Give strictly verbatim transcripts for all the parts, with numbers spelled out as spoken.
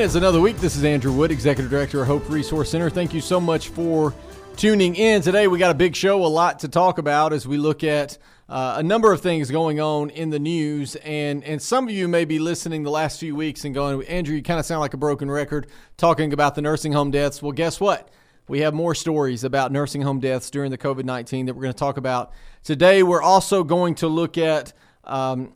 it's another week. This is Andrew Wood, Executive Director of Hope Resource Center. Thank you so much for tuning in. Today we got a big show, a lot to talk about as we look at uh, a number of things going on in the news. And, and some of you may be listening the last few weeks and going, Andrew, you kind of sound like a broken record talking about the nursing home deaths. Well, guess what? We have more stories about nursing home deaths during the covid nineteen that we're going to talk about today. We're also going to look at um,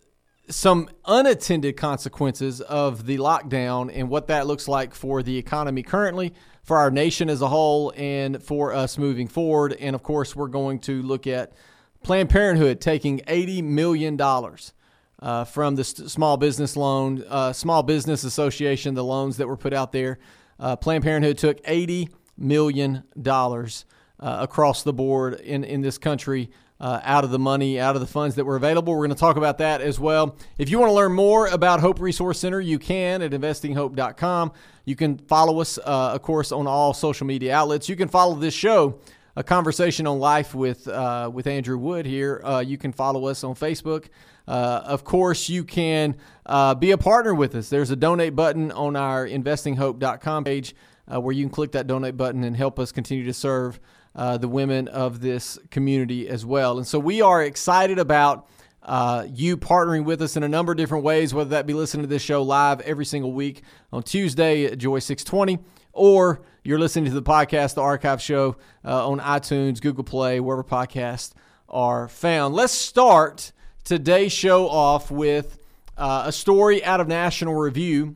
some unattended consequences of the lockdown and what that looks like for the economy currently, for our nation as a whole, and for us moving forward. And of course, we're going to look at Planned Parenthood taking eighty million dollars uh, from the small business loan, uh, Small Business Association, the loans that were put out there. Uh, Planned Parenthood took eighty million dollars uh, across the board in, in this country uh, out of the money, out of the funds that were available. We're going to talk about that as well. If you want to learn more about Hope Resource Center, you can at investing hope dot com. You can follow us, uh, of course, on all social media outlets. You can follow this show, A Conversation on Life with uh, with Andrew Wood here. Uh, you can follow us on Facebook. Uh, of course, you can uh, be a partner with us. There's a donate button on our investing hope dot com page uh, where you can click that donate button and help us continue to serve uh, the women of this community as well. And so we are excited about Uh, you partnering with us in a number of different ways, whether that be listening to this show live every single week on Tuesday at Joy six twenty, or you're listening to the podcast, the archive show uh, on iTunes, Google Play, wherever podcasts are found. Let's start today's show off with uh, a story out of National Review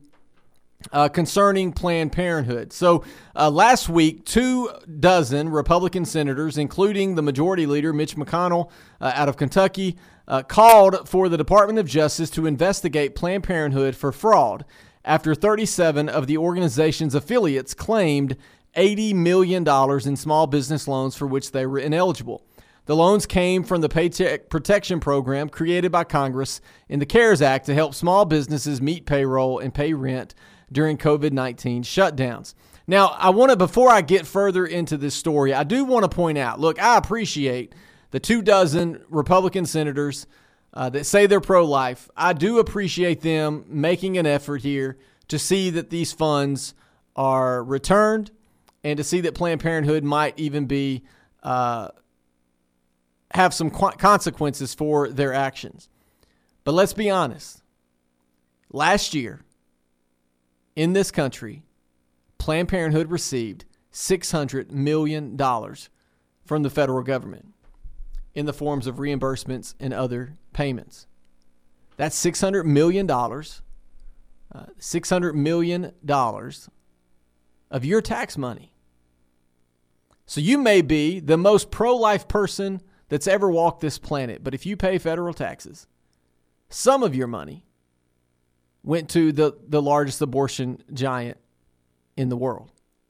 Uh, concerning Planned Parenthood. So uh, last week, two dozen Republican senators, including the Majority Leader Mitch McConnell uh, out of Kentucky, uh, called for the Department of Justice to investigate Planned Parenthood for fraud after thirty-seven of the organization's affiliates claimed eighty million dollars in small business loans for which they were ineligible. The loans came from the Paycheck Protection Program created by Congress in the CARES Act to help small businesses meet payroll and pay rent during covid nineteen shutdowns. Now, I want to, before I get further into this story, I do want to point out, look, I appreciate the two dozen Republican senators uh, that say they're pro-life. I do appreciate them making an effort here to see that these funds are returned and to see that Planned Parenthood might even be uh, have some qu- consequences for their actions. But let's be honest. Last year, in this country, Planned Parenthood received six hundred million dollars from the federal government in the forms of reimbursements and other payments. That's six hundred million dollars, uh, six hundred million dollars of your tax money. So you may be the most pro-life person that's ever walked this planet, but if you pay federal taxes, some of your money went to the, the largest abortion giant in the world.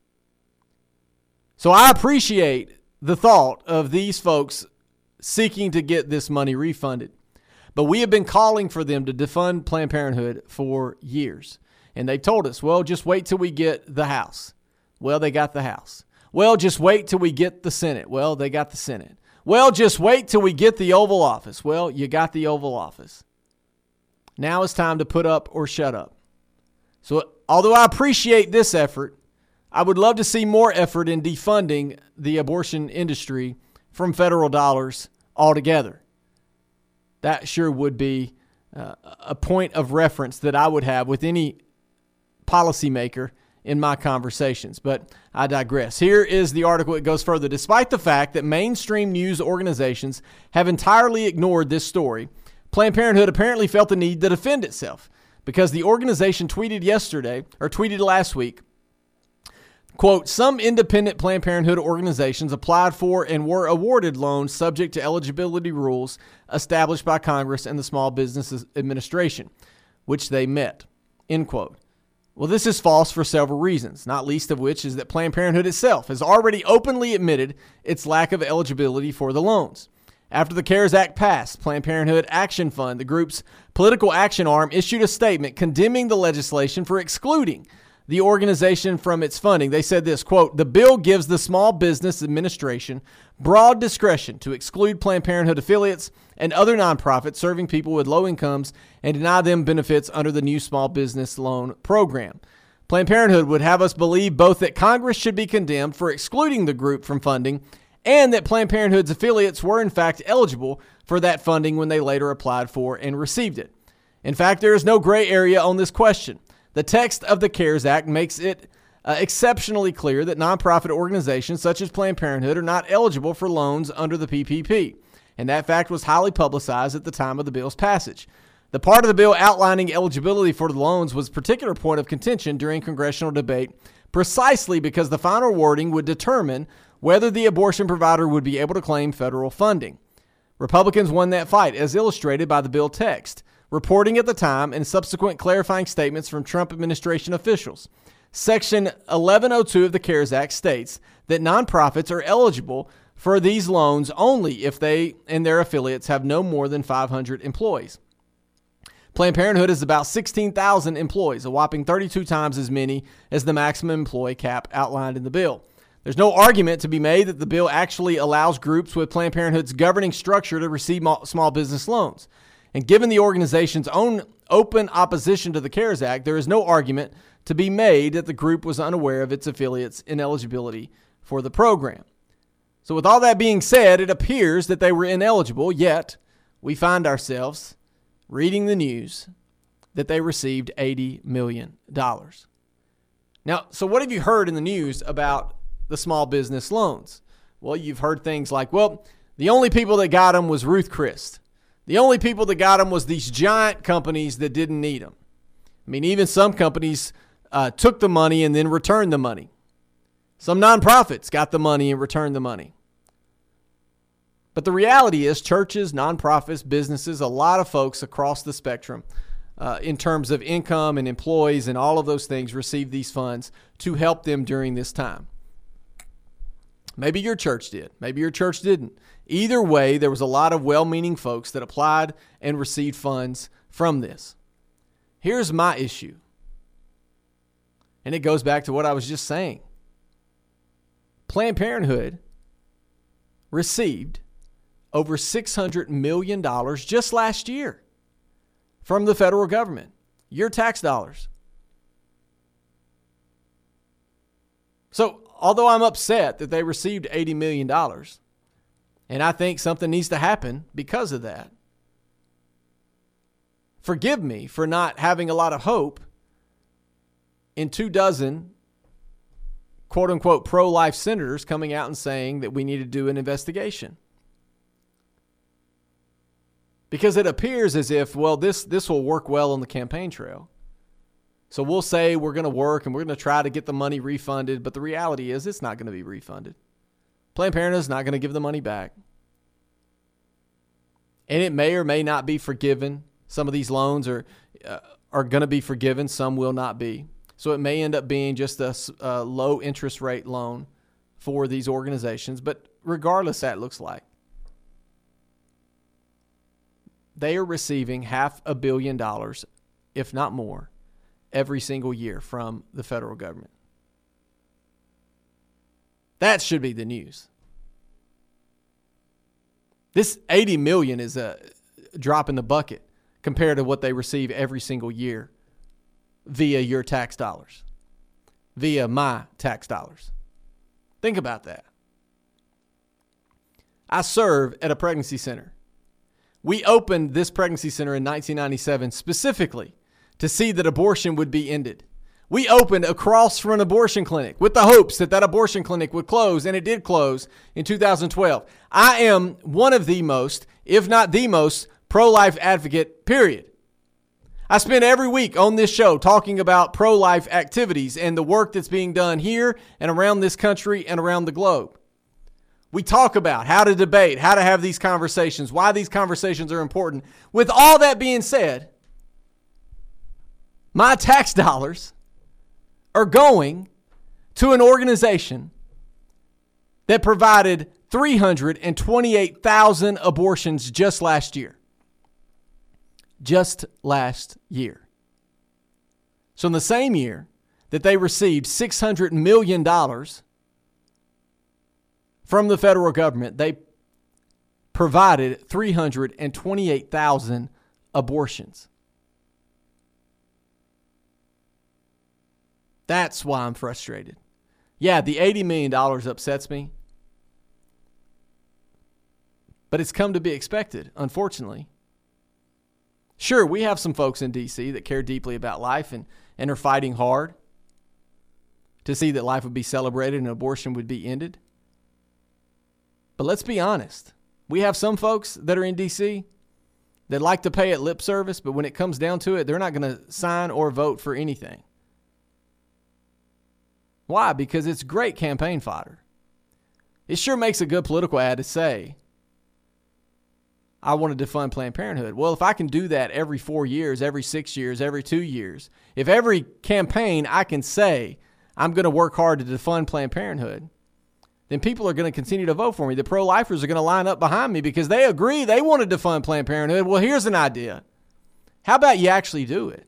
So I appreciate the thought of these folks seeking to get this money refunded. But we have been calling for them to defund Planned Parenthood for years. And they've told us, well, just wait till we get the House. Well, they got the House. Well, just wait till we get the Senate. Well, they got the Senate. Well, just wait till we get the Oval Office. Well, you got the Oval Office. Now it's time to put up or shut up. So although I appreciate this effort, I would love to see more effort in defunding the abortion industry from federal dollars altogether. That sure would be uh, a point of reference that I would have with any policymaker in my conversations. But I digress. Here is the article. It goes further. Despite the fact that mainstream news organizations have entirely ignored this story, Planned Parenthood apparently felt the need to defend itself because the organization tweeted yesterday, or tweeted last week, quote, some independent Planned Parenthood organizations applied for and were awarded loans subject to eligibility rules established by Congress and the Small Business Administration, which they met, end quote. Well, this is false for several reasons, not least of which is that Planned Parenthood itself has already openly admitted its lack of eligibility for the loans. After the CARES Act passed, Planned Parenthood Action Fund, the group's political action arm, issued a statement condemning the legislation for excluding the organization from its funding. They said this, quote, the bill gives the Small Business Administration broad discretion to exclude Planned Parenthood affiliates and other nonprofits serving people with low incomes and deny them benefits under the new small business loan program. Planned Parenthood would have us believe both that Congress should be condemned for excluding the group from funding and that Planned Parenthood's affiliates were in fact eligible for that funding when they later applied for and received it. In fact, there is no gray area on this question. The text of the CARES Act makes it uh, exceptionally clear that nonprofit organizations such as Planned Parenthood are not eligible for loans under the P P P, and that fact was highly publicized at the time of the bill's passage. The part of the bill outlining eligibility for the loans was a particular point of contention during congressional debate, precisely because the final wording would determine whether the abortion provider would be able to claim federal funding. Republicans won that fight, as illustrated by the bill text, reporting at the time and subsequent clarifying statements from Trump administration officials. Section eleven oh two of the CARES Act states that nonprofits are eligible for these loans only if they and their affiliates have no more than five hundred employees. Planned Parenthood is about sixteen thousand employees, a whopping thirty-two times as many as the maximum employee cap outlined in the bill. There's no argument to be made that the bill actually allows groups with Planned Parenthood's governing structure to receive small business loans. And given the organization's own open opposition to the CARES Act, there is no argument to be made that the group was unaware of its affiliates' ineligibility for the program. So with all that being said, it appears that they were ineligible, yet we find ourselves reading the news that they received eighty million dollars. Now, so what have you heard in the news about the small business loans? Well, you've heard things like, well, the only people that got them was Ruth Chris. The only people that got them was these giant companies that didn't need them. I mean, even some companies uh, took the money and then returned the money. Some nonprofits got the money and returned the money. But the reality is churches, nonprofits, businesses, a lot of folks across the spectrum uh, in terms of income and employees and all of those things received these funds to help them during this time. Maybe your church did. Maybe your church didn't. Either way, there was a lot of well-meaning folks that applied and received funds from this. Here's my issue. And it goes back to what I was just saying. Planned Parenthood received over six hundred million dollars just last year from the federal government, your tax dollars. So, although I'm upset that they received eighty million dollars, and I think something needs to happen because of that, forgive me for not having a lot of hope in two dozen quote-unquote pro-life senators coming out and saying that we need to do an investigation. Because it appears as if, well, this, this will work well on the campaign trail. So we'll say we're going to work and we're going to try to get the money refunded, but the reality is it's not going to be refunded. Planned Parenthood is not going to give the money back. And it may or may not be forgiven. Some of these loans are, uh, are going to be forgiven. Some will not be. So it may end up being just a, a low interest rate loan for these organizations. But regardless, that looks like they are receiving half a billion dollars, if not more, every single year from the federal government. That should be the news. This eighty million dollars is a drop in the bucket compared to what they receive every single year via your tax dollars, via my tax dollars. Think about that. I serve at a pregnancy center. We opened this pregnancy center in nineteen ninety-seven specifically to see that abortion would be ended. We opened across from an abortion clinic with the hopes that that abortion clinic would close, and it did close in two thousand twelve. I am one of the most, if not the most, pro-life advocate, period. I spend every week on this show talking about pro-life activities and the work that's being done here and around this country and around the globe. We talk about how to debate, how to have these conversations, why these conversations are important. With all that being said, my tax dollars are going to an organization that provided three hundred twenty-eight thousand abortions just last year. Just last year. So in the same year that they received six hundred million dollars from the federal government, they provided three hundred twenty-eight thousand abortions. That's why I'm frustrated. Yeah, the eighty million dollars upsets me, but it's come to be expected, unfortunately. Sure, we have some folks in D C that care deeply about life and, and are fighting hard to see that life would be celebrated and abortion would be ended. But let's be honest. We have some folks that are in D C that like to pay it lip service, but when it comes down to it, they're not going to sign or vote for anything. Why? Because it's great campaign fodder. It sure makes a good political ad to say, I want to defund Planned Parenthood. Well, if I can do that every four years, every six years, every two years, if every campaign I can say I'm going to work hard to defund Planned Parenthood, then people are going to continue to vote for me. The pro-lifers are going to line up behind me because they agree they want to defund Planned Parenthood. Well, here's an idea. How about you actually do it?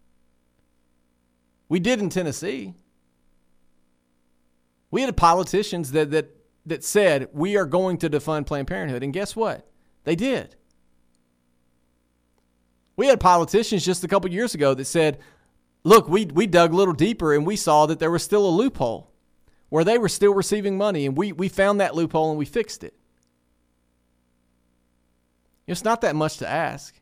We did in Tennessee. We had politicians that that that said, we are going to defund Planned Parenthood. And guess what? They did. We had politicians just a couple years ago that said, look, we we dug a little deeper and we saw that there was still a loophole where they were still receiving money, and we, we found that loophole and we fixed it. It's not that much to ask.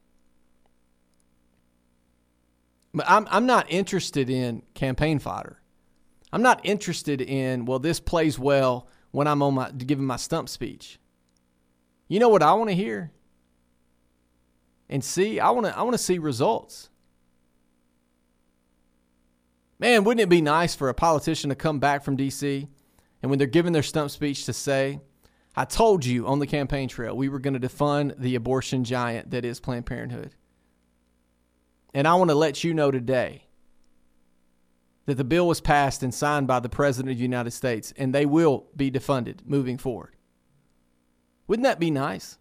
But I'm I'm not interested in campaign fodder. I'm not interested in, well, this plays well when I'm on my giving my stump speech. You know what I want to hear and see? I want to I want to see results. Man, wouldn't it be nice for a politician to come back from D C and when they're giving their stump speech to say, I told you on the campaign trail we were going to defund the abortion giant that is Planned Parenthood. And I want to let you know today that the bill was passed and signed by the President of the United States, and they will be defunded moving forward. Wouldn't that be nice?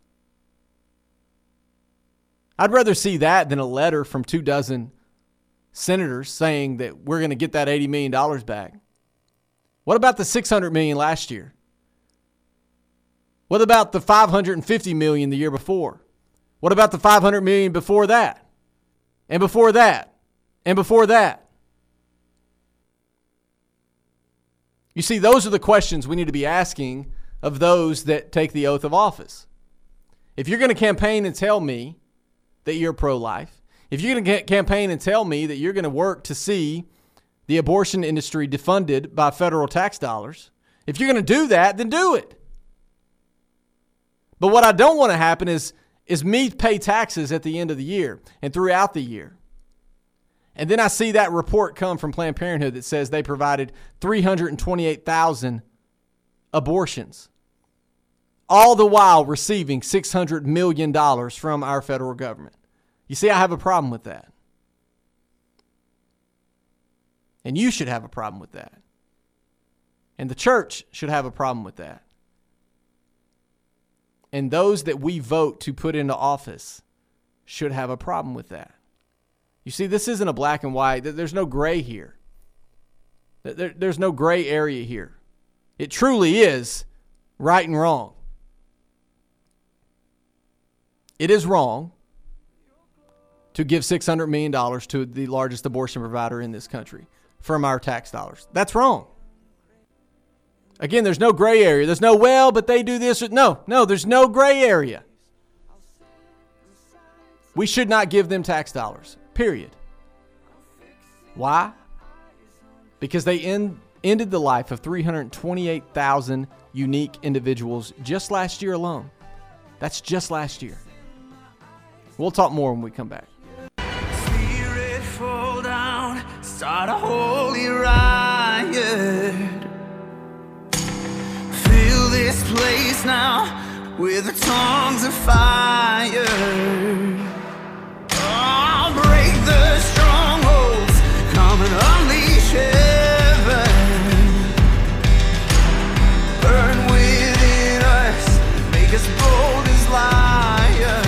I'd rather see that than a letter from two dozen senators saying that we're going to get that eighty million dollars back. What about the six hundred million dollars last year? What about the five hundred fifty million dollars the year before? What about the five hundred million dollars before that? And before that? And before that? You see, those are the questions we need to be asking of those that take the oath of office. If you're going to campaign and tell me that you're pro-life, if you're going to campaign and tell me that you're going to work to see the abortion industry defunded by federal tax dollars, if you're going to do that, then do it. But what I don't want to happen is, is me pay taxes at the end of the year and throughout the year. And then I see that report come from Planned Parenthood that says they provided three hundred twenty-eight thousand abortions, all the while receiving six hundred million dollars from our federal government. You see, I have a problem with that. And you should have a problem with that. And the church should have a problem with that. And those that we vote to put into office should have a problem with that. You see, this isn't a black and white. There's no gray here. There, there's no gray area here. It truly is right and wrong. It is wrong to give six hundred million dollars to the largest abortion provider in this country from our tax dollars. That's wrong. Again, there's no gray area. There's no, well, but they do this. No, no, there's no gray area. We should not give them tax dollars, period. Why? Because they end, ended the life of three hundred twenty-eight thousand unique individuals just last year alone. That's just last year. We'll talk more when we come back. Spirit fall down, start a holy riot. Fill this place now with the tongues of fire. Oh, break the strongholds, come and unleash heaven. Burn within us, make us bold as lions.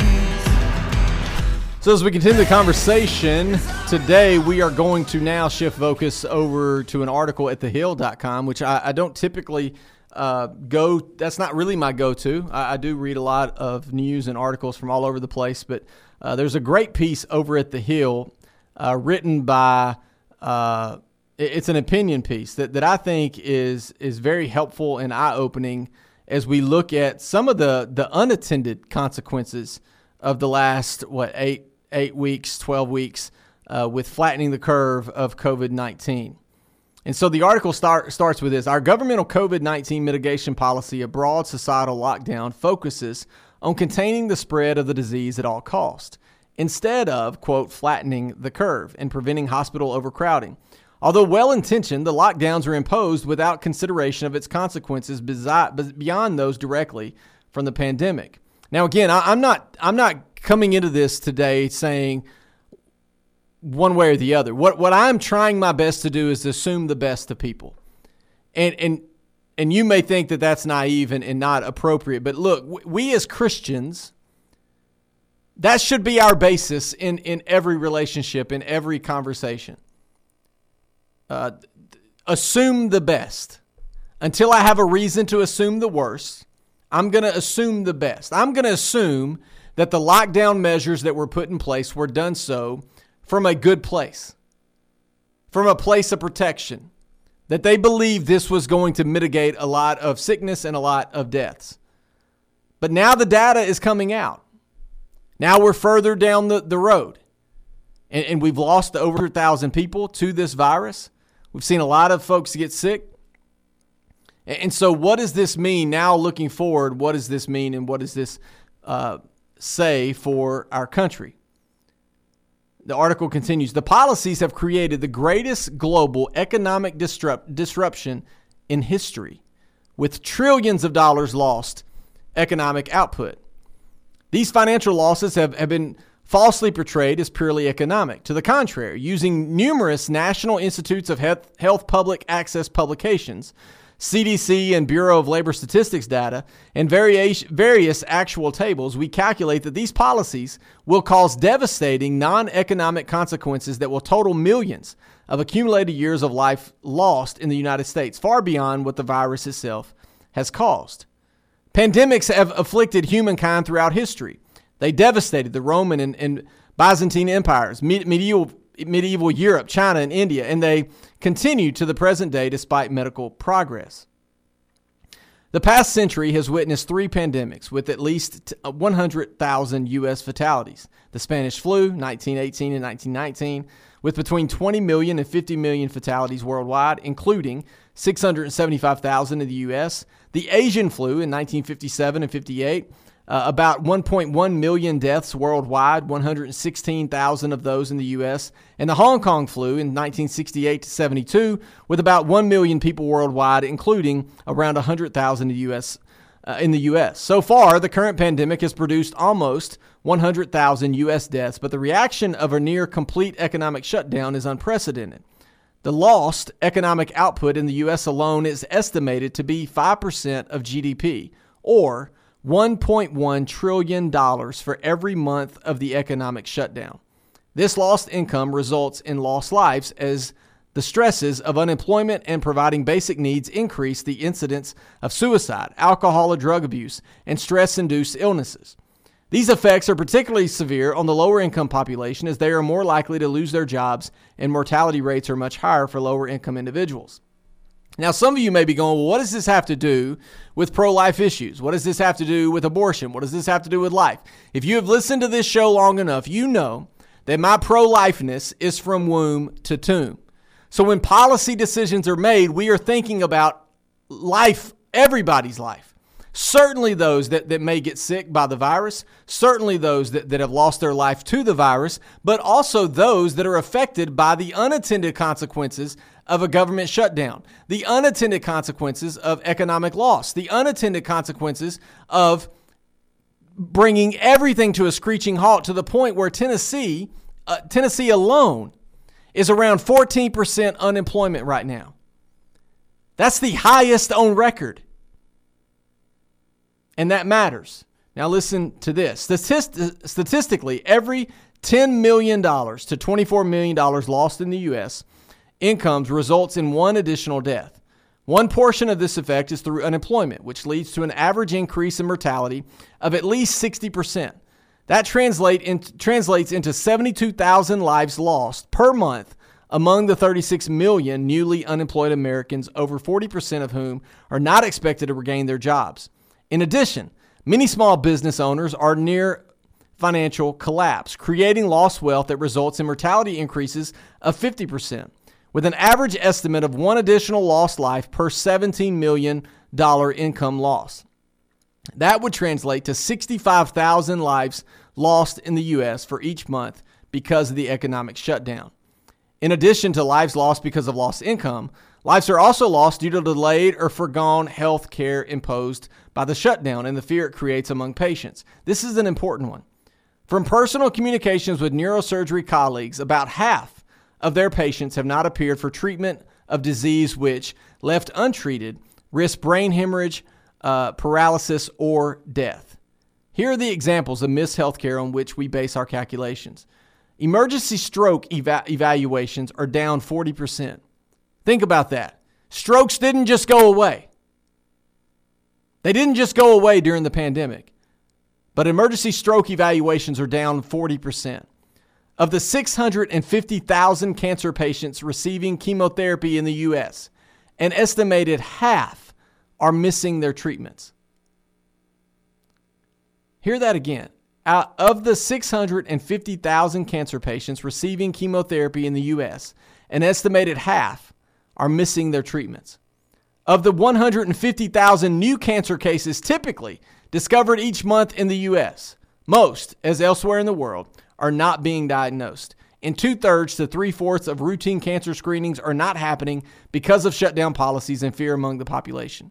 So as we continue the conversation, today we are going to now shift focus over to an article at the hill dot com, which I, I don't typically uh, go, that's not really my go-to. I, I do read a lot of news and articles from all over the place, but uh, there's a great piece over at The Hill uh, written by uh, It's an opinion piece that, that I think is is very helpful and eye-opening as we look at some of the, the unattended consequences of the last, what, eight eight weeks, twelve weeks uh, with flattening the curve of COVID nineteen. And so the article start, starts with this. Our governmental COVID nineteen mitigation policy, a broad societal lockdown, focuses on containing the spread of the disease at all costs, instead of, quote, flattening the curve and preventing hospital overcrowding. Although well-intentioned, the lockdowns are imposed without consideration of its consequences beyond those directly from the pandemic. Now, again, I'm not I'm not coming into this today saying one way or the other. What what I'm trying my best to do is assume the best of people, and and and you may think that that's naive and, and not appropriate. But look, we as Christians, that should be our basis in in every relationship, in every conversation. Uh, assume the best. Until I have a reason to assume the worst, I'm going to assume the best. I'm going to assume that the lockdown measures that were put in place were done so from a good place, from a place of protection, that they believed this was going to mitigate a lot of sickness and a lot of deaths. But now the data is coming out. Now we're further down the, the road, and, and we've lost over one hundred thousand people to this virus. We've seen a lot of folks get sick. And so what does this mean now looking forward? What does this mean, and what does this uh, say for our country? The article continues, the policies have created the greatest global economic disrupt- disruption in history, with trillions of dollars lost economic output. These financial losses have, have been falsely portrayed as purely economic. To the contrary, using numerous National Institutes of Health, Health Public Access publications, C D C and Bureau of Labor Statistics data, and various, various actual tables, we calculate that these policies will cause devastating non-economic consequences that will total millions of accumulated years of life lost in the United States, far beyond what the virus itself has caused. Pandemics have afflicted humankind throughout history. They devastated the Roman and, and Byzantine empires, medieval medieval Europe, China, and India, and they continue to the present day despite medical progress. The past century has witnessed three pandemics with at least one hundred thousand U S fatalities. The Spanish flu, nineteen eighteen and nineteen nineteen, with between twenty million and fifty million fatalities worldwide, including six hundred seventy-five thousand in the U S. The Asian flu in nineteen fifty-seven and fifty-eight, Uh, about one point one million deaths worldwide, one hundred sixteen thousand of those in the U S, and the Hong Kong flu in nineteen sixty-eight to seventy-two, with about one million people worldwide, including around one hundred thousand in the U S. Uh, in the U S. So far, the current pandemic has produced almost one hundred thousand U S deaths, but the reaction of a near complete economic shutdown is unprecedented. The lost economic output in the U S alone is estimated to be five percent of G D P, or one point one trillion dollars for every month of the economic shutdown. This lost income results in lost lives as the stresses of unemployment and providing basic needs increase the incidence of suicide, alcohol or drug abuse, and stress-induced illnesses. These effects are particularly severe on the lower income population as they are more likely to lose their jobs, and mortality rates are much higher for lower income individuals. Now, some of you may be going, well, what does this have to do with pro-life issues? What does this have to do with abortion? What does this have to do with life? If you have listened to this show long enough, you know that my pro-lifeness is from womb to tomb. So when policy decisions are made, we are thinking about life, everybody's life. Certainly those that, that may get sick by the virus, certainly those that, that have lost their life to the virus, but also those that are affected by the unattended consequences of a government shutdown, the unattended consequences of economic loss, the unattended consequences of bringing everything to a screeching halt to the point where Tennessee, uh, Tennessee alone is around fourteen percent unemployment right now. That's the highest on record. And that matters. Now listen to this. Statist- statistically, every ten million dollars to twenty-four million dollars lost in the U S incomes results in one additional death. One portion of this effect is through unemployment, which leads to an average increase in mortality of at least sixty percent. That translate in, translates into seventy-two thousand lives lost per month Among the thirty-six million newly unemployed Americans, over forty percent of whom are not expected to regain their jobs. In addition, many small business owners are near financial collapse, creating lost wealth that results in mortality increases of fifty percent, with an average estimate of one additional lost life per seventeen million dollars income loss. That would translate to sixty-five thousand lives lost in the U S for each month because of the economic shutdown. In addition to lives lost because of lost income, lives are also lost due to delayed or foregone health care imposed by the shutdown and the fear it creates among patients. This is an important one. From personal communications with neurosurgery colleagues, about half of their patients have not appeared for treatment of disease which, left untreated, risk brain hemorrhage, uh, paralysis, or death. Here are the examples of missed healthcare on which we base our calculations. Emergency stroke eva- evaluations are down forty percent. Think about that. Strokes didn't just go away. They didn't just go away during the pandemic. But emergency stroke evaluations are down forty percent. Of the six hundred fifty thousand cancer patients receiving chemotherapy in the U S, an estimated half are missing their treatments. Hear that again. Out of the six hundred fifty thousand cancer patients receiving chemotherapy in the U S, an estimated half are missing their treatments. Of the one hundred fifty thousand new cancer cases typically discovered each month in the U S, most, as elsewhere in the world, are not being diagnosed. And two-thirds to three-fourths of routine cancer screenings are not happening because of shutdown policies and fear among the population.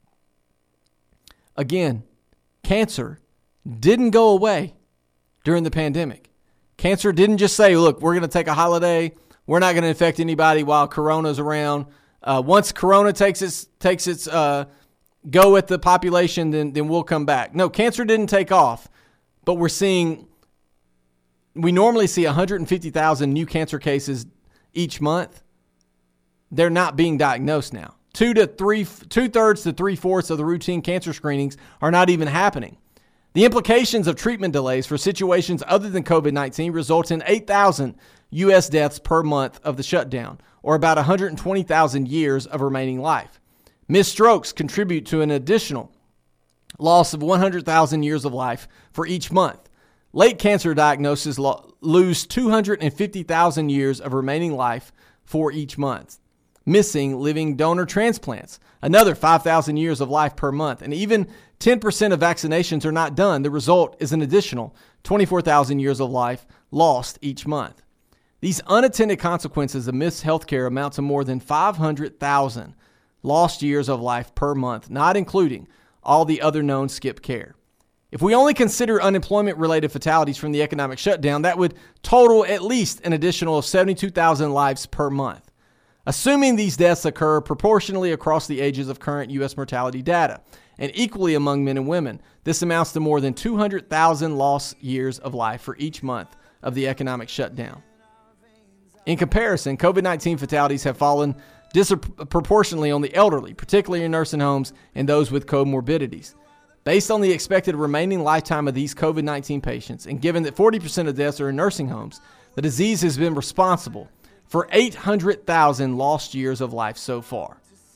Again, cancer didn't go away during the pandemic. Cancer didn't just say, look, we're going to take a holiday. We're not going to infect anybody while Corona's around. Uh, once Corona takes its takes its uh, go at the population, then, then we'll come back. No, cancer didn't take off, but we're seeing, we normally see one hundred fifty thousand new cancer cases each month. They're not being diagnosed now. Two to three, two-thirds to three-fourths of the routine cancer screenings are not even happening. The implications of treatment delays for situations other than COVID nineteen result in eight thousand U S deaths per month of the shutdown, or about one hundred twenty thousand years of remaining life. Missed strokes contribute to an additional loss of one hundred thousand years of life for each month. Late cancer diagnoses lo- lose two hundred fifty thousand years of remaining life for each month. Missing living donor transplants, another five thousand years of life per month. And even ten percent of vaccinations are not done. The result is an additional twenty-four thousand years of life lost each month. These unattended consequences of missed healthcare amount to more than five hundred thousand lost years of life per month, not including all the other known skip care. If we only consider unemployment-related fatalities from the economic shutdown, that would total at least an additional seventy-two thousand lives per month. Assuming these deaths occur proportionally across the ages of current U S mortality data, and equally among men and women, this amounts to more than two hundred thousand lost years of life for each month of the economic shutdown. In comparison, COVID nineteen fatalities have fallen disproportionately on the elderly, particularly in nursing homes and those with comorbidities. Based on the expected remaining lifetime of these COVID nineteen patients, and given that forty percent of deaths are in nursing homes, the disease has been responsible for eight hundred thousand lost years of life so far.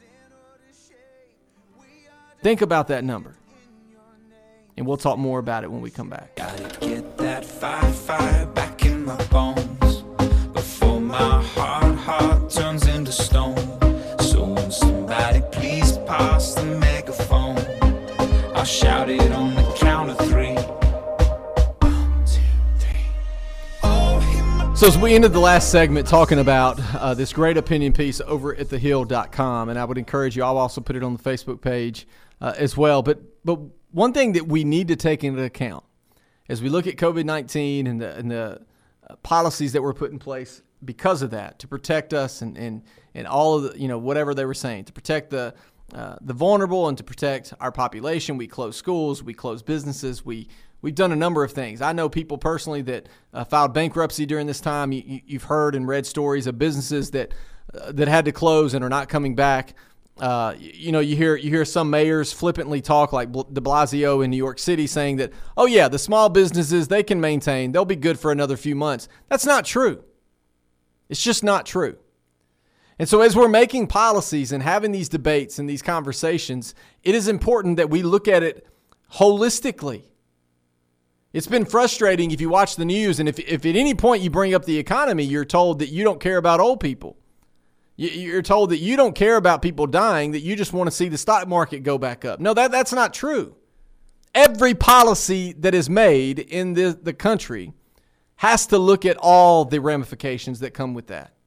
Think about that number, and we'll talk more about it when we come back. Gotta get that fire, fire back in my bones before my hard heart turns into stone. So when somebody please pass the megaphone, I'll shout it on the count of three. One, two, three. Oh, hear my So as we ended the last segment talking about uh, this great opinion piece over at the hill dot com, and I would encourage you, I'll also put it on the Facebook page uh, as well. But but one thing that we need to take into account as we look at COVID nineteen and the, and the uh, policies that were put in place because of that to protect us and, and, and all of the, you know, whatever they were saying, to protect the uh, the vulnerable and to protect our population. We closed schools, we closed businesses, we We've done a number of things. I know people personally that uh, filed bankruptcy during this time. You, you've heard and read stories of businesses that uh, that had to close and are not coming back. Uh, you know, you hear you hear some mayors flippantly talk, like de Blasio in New York City, saying that, oh yeah, the small businesses, they can maintain, they'll be good for another few months. That's not true. It's just not true. And so as we're making policies and having these debates and these conversations, it is important that we look at it holistically. It's been frustrating if you watch the news and if, if at any point you bring up the economy, you're told that you don't care about old people. You're told that you don't care about people dying, that you just want to see the stock market go back up. No, that, that's not true. Every policy that is made in the, the country has to look at all the ramifications that come with that.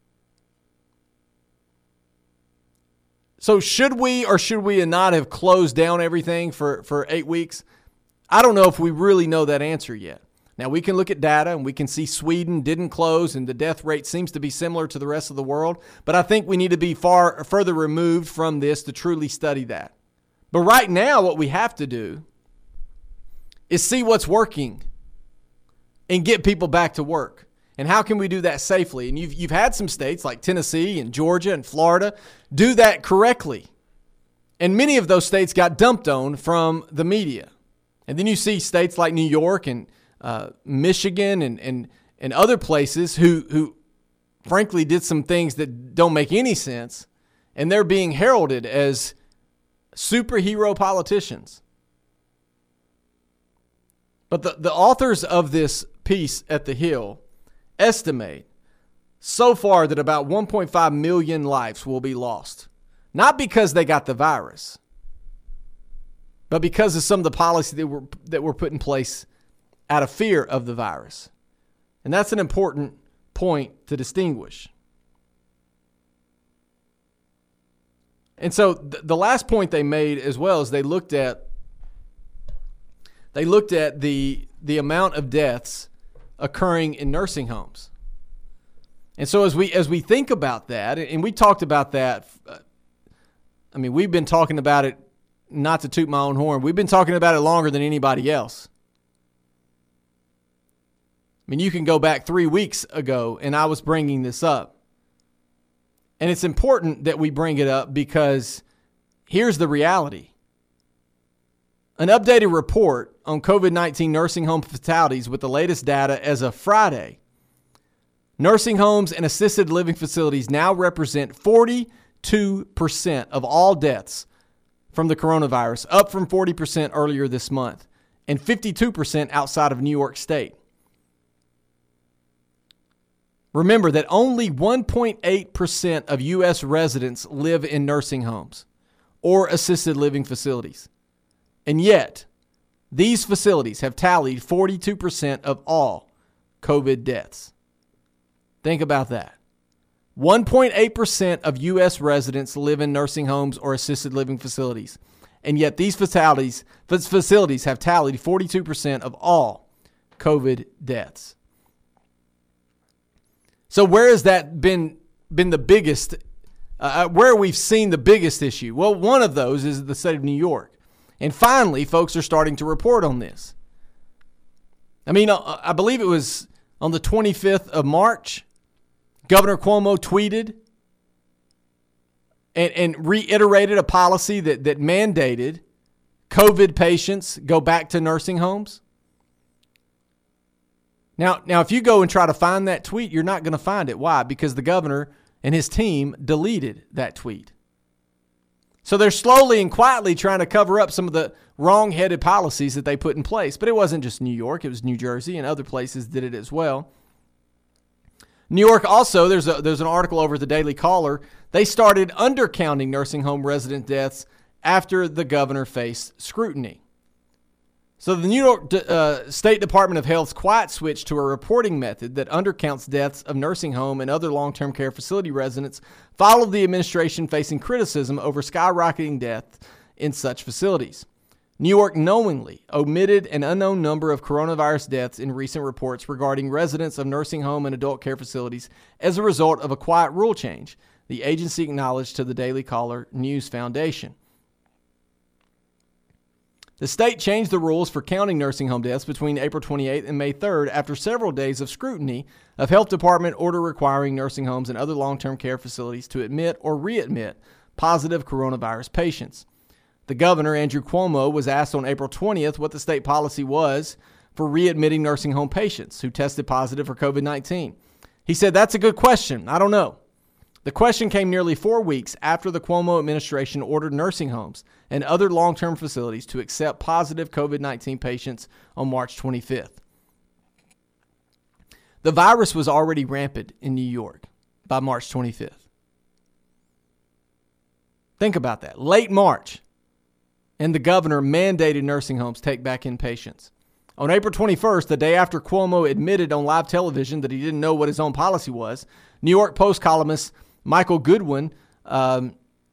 So should we or should we not have closed down everything for, for eight weeks? I don't know if we really know that answer yet. Now, we can look at data and we can see Sweden didn't close and the death rate seems to be similar to the rest of the world. But I think we need to be far further removed from this to truly study that. But right now, what we have to do is see what's working and get people back to work. And how can we do that safely? And you've, you've had some states like Tennessee and Georgia and Florida do that correctly. And many of those states got dumped on from the media. And then you see states like New York and uh, Michigan and, and, and other places who, who frankly did some things that don't make any sense. And they're being heralded as superhero politicians. But the, the authors of this piece at The Hill estimate so far that about one point five million lives will be lost. Not because they got the virus, but because of some of the policies that were, that were put in place out of fear of the virus. And that's an important point to distinguish. And so th- the last point they made as well is they looked at they looked at the the amount of deaths occurring in nursing homes. And so as we as we think about that, and we talked about that, I mean, we've been talking about it, not to toot my own horn, we've been talking about it longer than anybody else. I mean, you can go back three weeks ago, and I was bringing this up. And it's important that we bring it up because here's the reality. An updated report on covid nineteen nursing home fatalities with the latest data as of Friday. Nursing homes and assisted living facilities now represent forty-two percent of all deaths from the coronavirus, up from forty percent earlier this month, and fifty-two percent outside of New York State. Remember that only one point eight percent of U S residents live in nursing homes or assisted living facilities. And yet, these facilities have tallied forty-two percent of all COVID deaths. Think about that. one point eight percent of U S residents live in nursing homes or assisted living facilities. And yet these fatalities, facilities have tallied forty-two percent of all COVID deaths. So where has that been, been the biggest, uh, where we've seen the biggest issue? Well, one of those is the state of New York. And finally, folks are starting to report on this. I mean, I believe it was on the twenty-fifth of March, Governor Cuomo tweeted and, and reiterated a policy that, that mandated COVID patients go back to nursing homes. Now, now, if you go and try to find that tweet, you're not going to find it. Why? Because the governor and his team deleted that tweet. So they're slowly and quietly trying to cover up some of the wrong-headed policies that they put in place. But it wasn't just New York. It was New Jersey and other places did it as well. New York also, there's a, there's an article over at the Daily Caller. They started undercounting nursing home resident deaths after the governor faced scrutiny. So the New York uh, State Department of Health's quiet switch to a reporting method that undercounts deaths of nursing home and other long-term care facility residents followed the administration facing criticism over skyrocketing deaths in such facilities. New York knowingly omitted an unknown number of coronavirus deaths in recent reports regarding residents of nursing home and adult care facilities as a result of a quiet rule change, the agency acknowledged to the Daily Caller News Foundation. The state changed the rules for counting nursing home deaths between April twenty-eighth and May third after several days of scrutiny of health department order requiring nursing homes and other long-term care facilities to admit or readmit positive coronavirus patients. The governor, Andrew Cuomo, was asked on April twentieth what the state policy was for readmitting nursing home patients who tested positive for COVID nineteen. He said, that's a good question. I don't know. The question came nearly four weeks after the Cuomo administration ordered nursing homes and other long-term facilities to accept positive COVID nineteen patients on March twenty-fifth. The virus was already rampant in New York by March twenty-fifth. Think about that. Late March, and the governor mandated nursing homes take back in patients. On April twenty-first, the day after Cuomo admitted on live television that he didn't know what his own policy was, New York Post columnist Michael Goodwin um,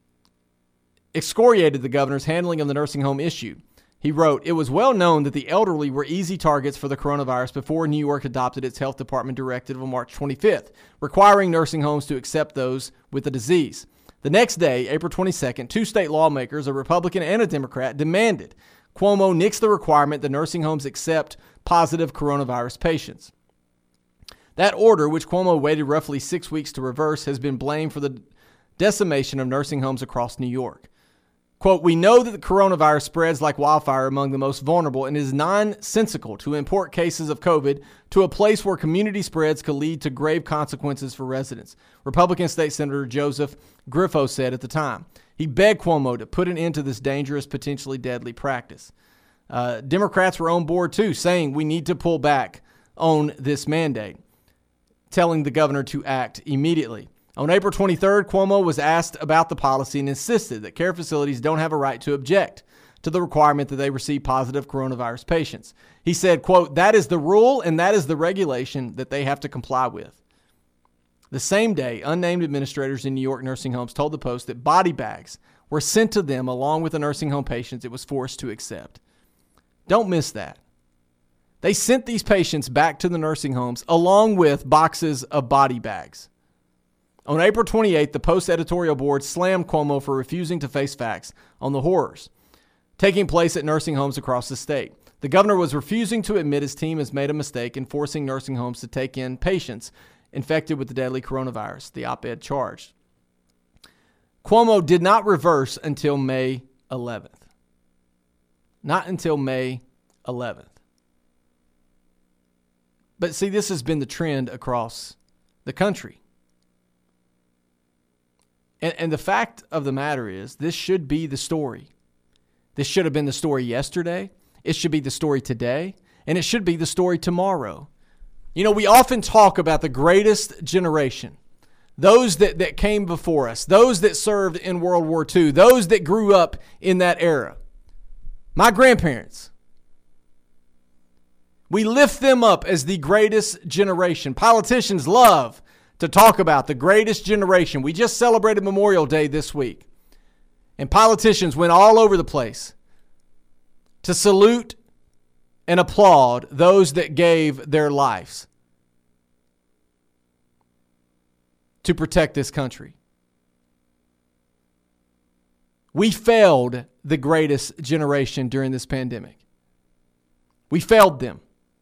excoriated the governor's handling of the nursing home issue. He wrote, "It was well known that the elderly were easy targets for the coronavirus before New York adopted its health department directive on March twenty-fifth, requiring nursing homes to accept those with the disease. The next day, April twenty-second, two state lawmakers, a Republican and a Democrat, demanded Cuomo nix the requirement that nursing homes accept positive coronavirus patients. That order, which Cuomo waited roughly six weeks to reverse, has been blamed for the decimation of nursing homes across New York. Quote, we know that the coronavirus spreads like wildfire among the most vulnerable and it is nonsensical to import cases of COVID to a place where community spreads could lead to grave consequences for residents, Republican State Senator Joseph Griffo said at the time. He begged Cuomo to put an end to this dangerous, potentially deadly practice. Uh, Democrats were on board too, saying we need to pull back on this mandate, telling the governor to act immediately. On April twenty-third, Cuomo was asked about the policy and insisted that care facilities don't have a right to object to the requirement that they receive positive coronavirus patients. He said, quote, that is the rule and that is the regulation that they have to comply with. The same day, unnamed administrators in New York nursing homes told the Post that body bags were sent to them along with the nursing home patients it was forced to accept. Don't miss that. They sent these patients back to the nursing homes along with boxes of body bags. On April twenty-eighth, the Post editorial board slammed Cuomo for refusing to face facts on the horrors taking place at nursing homes across the state. The governor was refusing to admit his team has made a mistake in forcing nursing homes to take in patients infected with the deadly coronavirus, the op-ed charged. Cuomo did not reverse until May eleventh. Not until May eleventh. But see, this has been the trend across the country. And, and the fact of the matter is, this should be the story. This should have been the story yesterday. It should be the story today. And it should be the story tomorrow. You know, we often talk about the greatest generation. Those that, that came before us. Those that served in World War Two. Those that grew up in that era. My grandparents. We lift them up as the greatest generation. Politicians love to talk about the greatest generation. We just celebrated Memorial Day this week. And politicians went all over the place to salute and applaud those that gave their lives to protect this country. We failed the greatest generation during this pandemic. We failed them.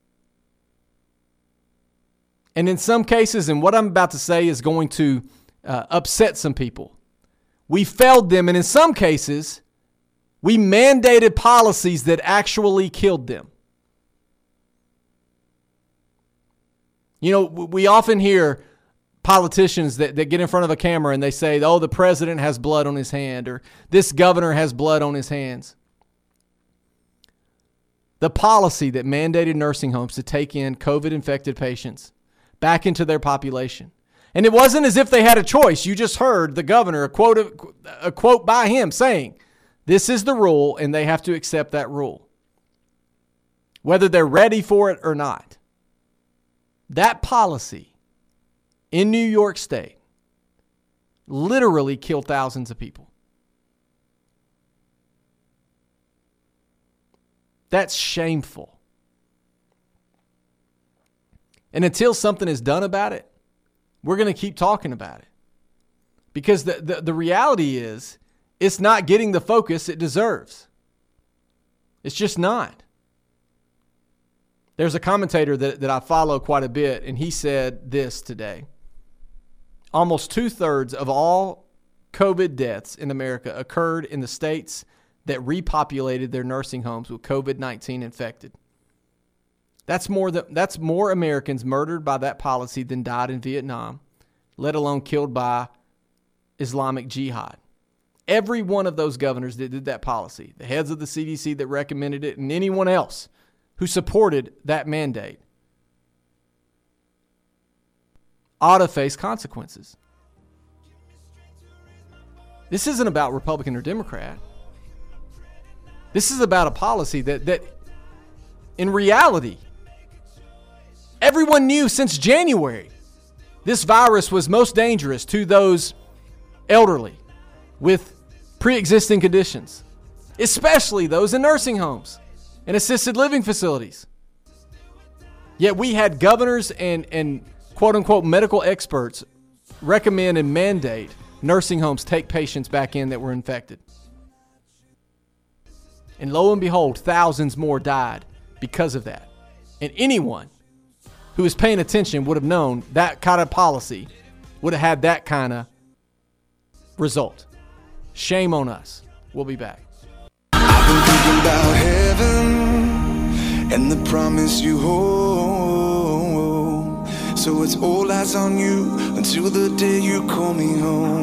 And in some cases, and what I'm about to say is going to uh, upset some people, we failed them, and in some cases, we mandated policies that actually killed them. You know, we often hear politicians that, that get in front of a camera and they say, oh, the president has blood on his hand, or this governor has blood on his hands. The policy that mandated nursing homes to take in COVID-infected patients back into their population. And it wasn't as if they had a choice. You just heard the governor, a quote, a quote by him saying, this is the rule and they have to accept that rule, whether they're ready for it or not. That policy in New York State literally killed thousands of people. That's shameful. And until something is done about it, we're going to keep talking about it. Because the, the, the reality is, it's not getting the focus it deserves. It's just not. There's a commentator that, that I follow quite a bit, and he said this today. Almost two-thirds of all COVID deaths in America occurred in the states that repopulated their nursing homes with COVID nineteen infected. That's more than, that's more Americans murdered by that policy than died in Vietnam, let alone killed by Islamic Jihad. Every one of those governors that did that policy, the heads of the C D C that recommended it, and anyone else who supported that mandate, ought to face consequences. This isn't about Republican or Democrat. This is about a policy that, that in reality, everyone knew since January this virus was most dangerous to those elderly with pre-existing conditions, especially those in nursing homes and assisted living facilities. Yet we had governors and, and quote-unquote medical experts recommend and mandate nursing homes take patients back in that were infected. And lo and behold, thousands more died because of that. And anyone who was paying attention would have known that kind of policy would have had that kind of result. Shame on us. We'll be back. I've been thinking about heaven and the promise you hold. So it's all eyes on you until the day you call me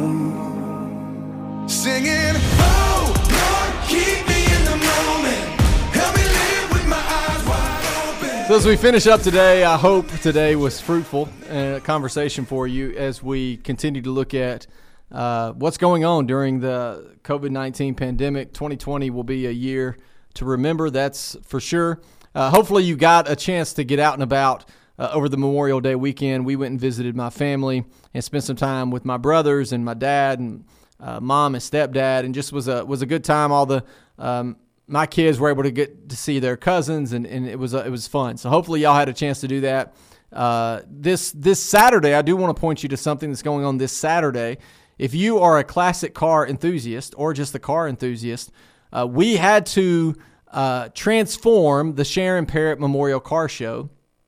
home. Singing, oh, Lord, keep me in the moment. Help me live with my eyes wide open. So as we finish up today, I hope today was fruitful and a conversation for you as we continue to look at Uh, what's going on during the covid nineteen pandemic. twenty twenty will be a year to remember, that's for sure. Uh, hopefully you got a chance to get out and about uh, over the Memorial Day weekend. We went and visited my family and spent some time with my brothers and my dad and uh, mom and stepdad, and just was a was a good time. All the um, my kids were able to get to see their cousins, and, and it was uh, it was fun. So hopefully y'all had a chance to do that. Uh, this this Saturday, I do want to point you to something that's going on this Saturday. If you are a classic car enthusiast or just a car enthusiast, uh, we had to uh, transform the Sharon Parrott Memorial Car Show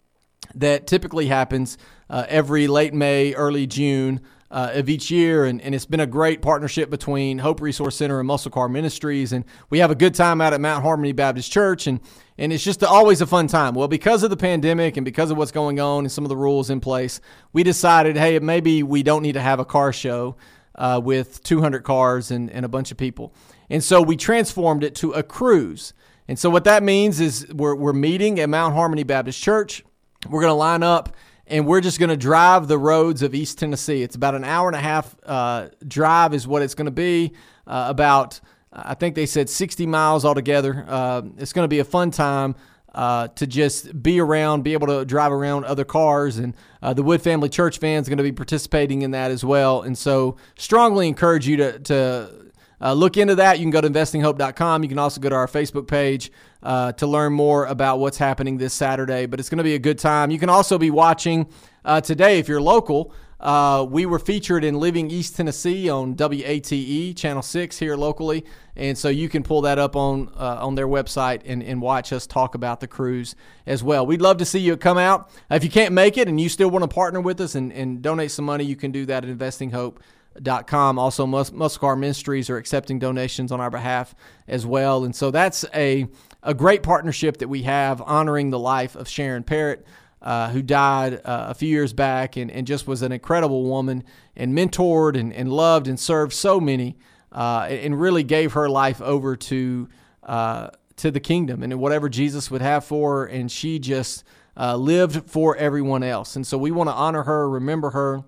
that typically happens uh, every late May, early June uh, of each year. And, and it's been a great partnership between Hope Resource Center and Muscle Car Ministries. And we have a good time out at Mount Harmony Baptist Church. And, and it's just always a fun time. Well, because of the pandemic and because of what's going on and some of the rules in place, we decided, hey, maybe we don't need to have a car show Uh, with two hundred cars and, and a bunch of people. And so we transformed it to a cruise. And so what that means is we're, we're meeting at Mount Harmony Baptist Church. We're going to line up and we're just going to drive the roads of East Tennessee. It's about an hour and a half uh, drive is what it's going to be. Uh, about, I think they said sixty miles altogether. Uh, it's going to be a fun time. Uh, to just be around, be able to drive around other cars. And uh, the Wood Family Church van is going to be participating in that as well. And so strongly encourage you to, to uh, look into that. You can go to investing hope dot com. You can also go to our Facebook page uh, to learn more about what's happening this Saturday. But it's going to be a good time. You can also be watching uh, today if you're local. Uh, we were featured in Living East Tennessee on W A T E, Channel six here locally. And so you can pull that up on uh, on their website and, and watch us talk about the cruise as well. We'd love to see you come out. If you can't make it and you still want to partner with us and, and donate some money, you can do that at investing hope dot com. Also, Mus- Muscle Car Ministries are accepting donations on our behalf as well. And so that's a, a great partnership that we have honoring the life of Sharon Parrott, Uh, who died uh, a few years back and, and just was an incredible woman and mentored and, and loved and served so many uh, and really gave her life over to uh, to the kingdom and whatever Jesus would have for her. And she just uh, lived for everyone else. And so we want to honor her, remember her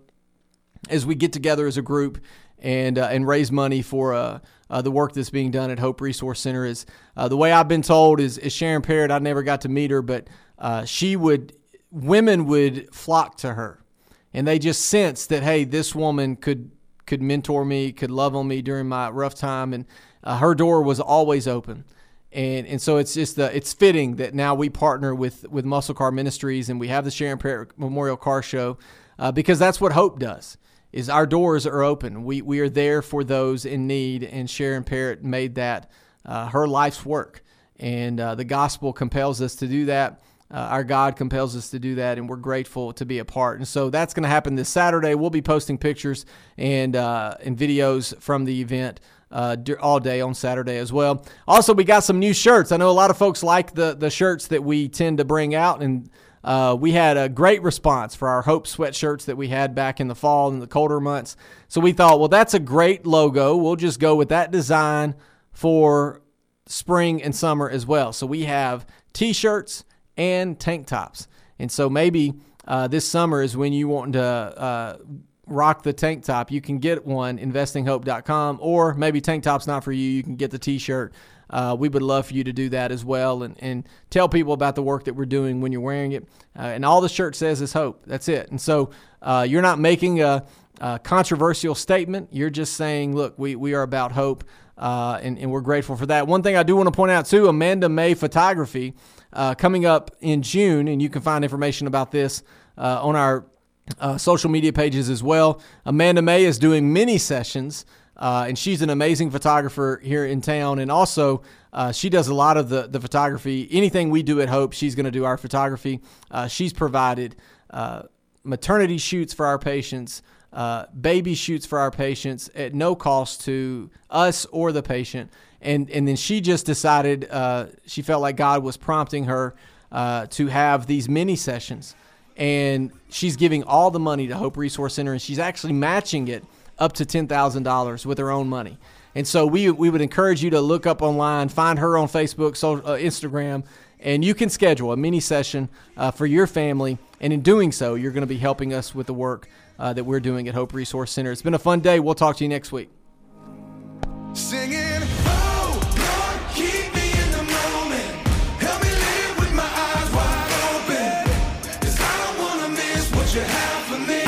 as we get together as a group and uh, and raise money for uh, uh, the work that's being done at Hope Resource Center. Is uh, the way I've been told is, is Sharon Parrott. I never got to meet her, but uh, she would... women would flock to her, and they just sensed that, hey, this woman could could mentor me, could love on me during my rough time, and uh, her door was always open. And and so it's just uh, it's fitting that now we partner with with Muscle Car Ministries and we have the Sharon Parrott Memorial Car Show uh, because that's what Hope does. Is our doors are open. We we are there for those in need, and Sharon Parrott made that uh, her life's work, and uh, the gospel compels us to do that. Uh, our God compels us to do that, and we're grateful to be a part. And so that's going to happen this Saturday. We'll be posting pictures and uh, and videos from the event uh, all day on Saturday as well. Also, we got some new shirts. I know a lot of folks like the, the shirts that we tend to bring out, and uh, we had a great response for our Hope sweatshirts that we had back in the fall and the colder months. So we thought, well, that's a great logo. We'll just go with that design for spring and summer as well. So we have T-shirts and tank tops. And so maybe uh, this summer is when you want to uh, rock the tank top. You can get one, investing hope dot com, or maybe tank top's not for you. You can get the T-shirt. Uh, we would love for you to do that as well, and, and tell people about the work that we're doing when you're wearing it. Uh, and all the shirt says is hope. That's it. And so uh, you're not making a, a controversial statement. You're just saying, look, we, we are about hope, uh, and, and we're grateful for that. One thing I do want to point out, too, Amanda May Photography, uh, coming up in June, and you can find information about this uh, on our uh, social media pages as well. Amanda May is doing mini sessions. Uh, and she's an amazing photographer here in town. And also, uh, she does a lot of the, the photography. Anything we do at Hope, she's going to do our photography. Uh, she's provided uh, maternity shoots for our patients, uh, baby shoots for our patients at no cost to us or the patient. And, and then she just decided uh, she felt like God was prompting her uh, to have these mini sessions. And she's giving all the money to Hope Resource Center, and she's actually matching it up to ten thousand dollars with her own money. And so we we would encourage you to look up online, find her on Facebook, so, uh, Instagram, and you can schedule a mini session uh, for your family. And in doing so, you're going to be helping us with the work uh, that we're doing at Hope Resource Center. It's been a fun day. We'll talk to you next week. Singing, oh, Lord, keep me in the moment. Help me live with my eyes wide open. 'Cause I don't want to miss what you have for me.